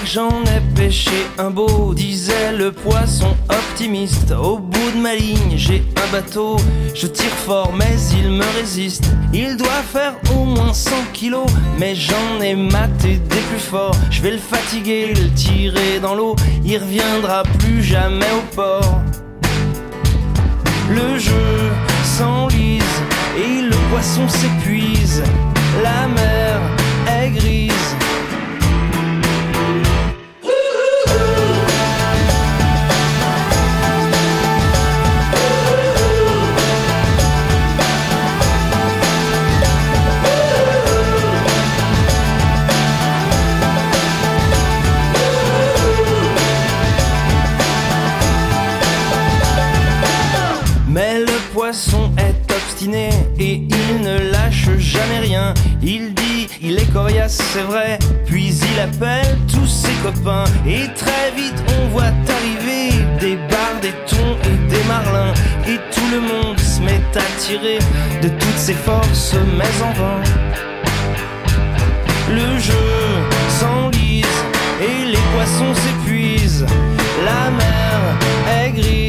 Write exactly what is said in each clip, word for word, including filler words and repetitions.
que j'en ai pêché un beau, disait le poisson optimiste. Au bout de ma ligne, j'ai un bateau, je tire fort mais il me résiste. Il doit faire au moins cent kilos, mais j'en ai maté des plus forts. Je vais le fatiguer, le tirer dans l'eau, il reviendra plus jamais au port. Le jeu s'enlise et le poisson s'épuise, la mer est grise. Mais le poisson est obstiné et il ne lâche jamais rien. Il dit, il est coriace, c'est vrai, puis il appelle tous ses copains. Et très vite on voit arriver des barres, des thons et des marlins. Et tout le monde se met à tirer de toutes ses forces, mais en vain. Le jeu s'enlise et les poissons s'épuisent, la mer est grise.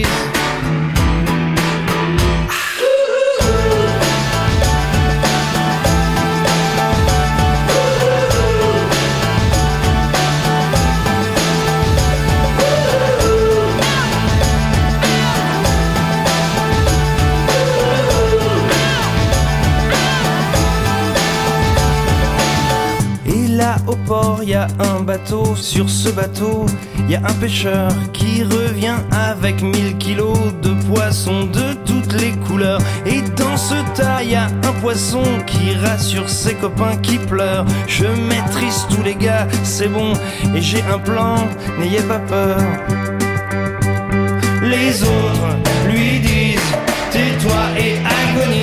Là au port, y a un bateau, sur ce bateau, y a un pêcheur qui revient avec mille kilos de poissons de toutes les couleurs. Et dans ce tas, y a un poisson qui rassure ses copains qui pleurent. Je maîtrise tous les gars, c'est bon, et j'ai un plan, n'ayez pas peur. Les autres lui disent, tais-toi et agonise.